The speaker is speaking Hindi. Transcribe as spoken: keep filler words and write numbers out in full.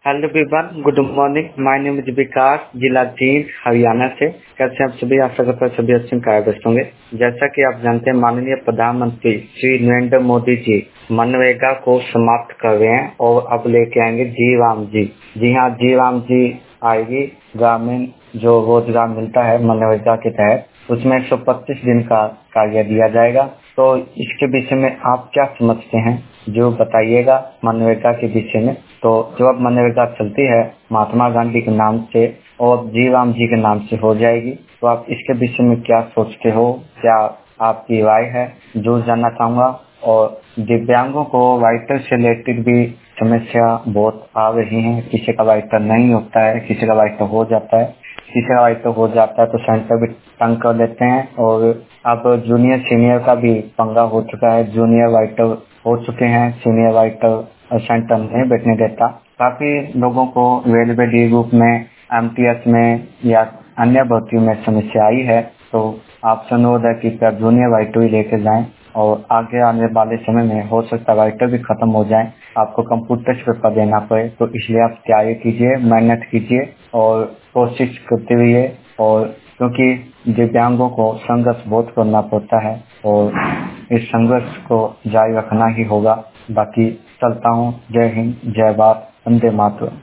Hello everyone, good morning. My name is Vikas, जिला जींद, हरियाणा से। कैसे आप सभी? आशा करता हूं सभी अच्छे कार्यव्यस्त होंगे। जैसा कि आप जानते हैं, माननीय प्रधानमंत्री श्री नरेंद्र मोदी जी मनरेगा को समाप्त कर रहे हैं और अब लेके आएंगे जी राम जी। जी हाँ, जी राम जी आएगी। ग्रामीण जो रोजगार मिलता है मनरेगा के तहत, उसमें एक सौ पच्चीस दिन का कार्य दिया जाएगा। तो इसके विषय में आप क्या समझते हैं, जो बताइएगा मनरेगा के विषय में। तो जो अब मनरेगा चलती है महात्मा गांधी के नाम से और जी राम जी के नाम से हो जाएगी, तो आप इसके विषय में क्या सोचते हो, क्या आपकी राय है, जो जानना चाहूँगा। और दिव्यांगों को वाइटर से रिलेटेड भी समस्या बहुत आ रही है। किसी का वाइटर नहीं होता है, किसी का वाइटर हो जाता है, किसी का वाइटर हो जाता है तो सेंटर भी तंग कर लेते हैं। और अब जूनियर सीनियर का भी पंगा हो चुका है। जूनियर वाइटर हो चुके हैं, सीनियर वाइटर सेंटर नहीं बैठने देता। काफी लोगों को रेलवे डी ग्रुप में, एमटीएस में या अन्य भर्तियों में समस्या आई है। तो आपसे अनुरोध है कि क्या जूनियर वाइटर ही लेके जाएं और आगे आने वाले समय में हो सकता है वाइटर भी खत्म हो जाए, आपको कंप्यूटर पेपर देना पड़े। तो इसलिए आप तैयारी कीजिए, मेहनत कीजिए और कोशिश करते रहिए। और क्योंकि दिव्यांगों को संघर्ष बहुत करना पड़ता है और इस संघर्ष को जारी रखना ही होगा। बाकी चलता हूँ। जय हिंद, जय भारत, वंदे मातरम।